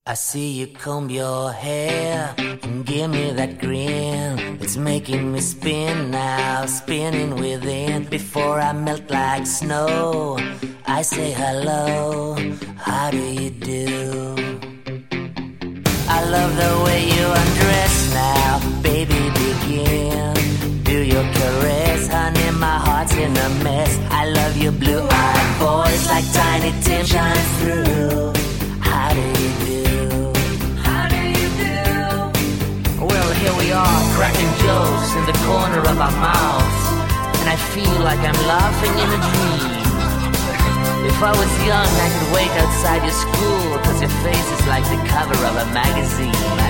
I see you comb your hair and give me that grin. It's making me spin now, spinning within. Before I melt like snow, I say hello, how do you do? I love the way you undress now, baby, begin. Do your caress, honey, my heart's in a mess. I love your blue-eyed voice like Tiny Tim shines through. How do you do? How do you do? Well, here we are, cracking jokes in the corner of our mouths, and I feel like I'm laughing in a dream. If I was young, I could wait outside your school, 'cause your face is like the cover of a magazine.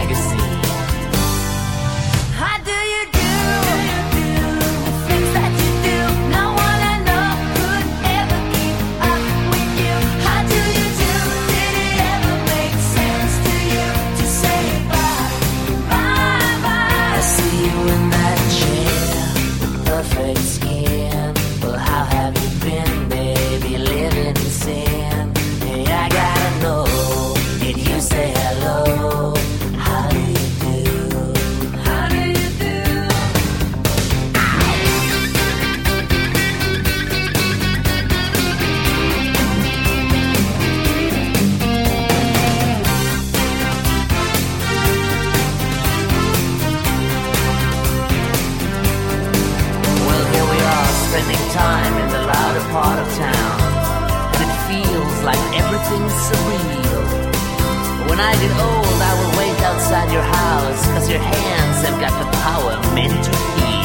How do you do? The things that you do, no one I know could ever keep up with you. How do you do? Did it ever make sense to you to say bye, bye, bye? I see you in that chair, with perfect skin. Well, how have you been, baby, living in sin? Hey, I gotta know, did you say hello? How do you do? How do you do? Well, here we are, spending time in the louder part of town, and it feels like everything's surreal. When I get old, I will wait outside your house, 'cause your hands have got the power meant to heal.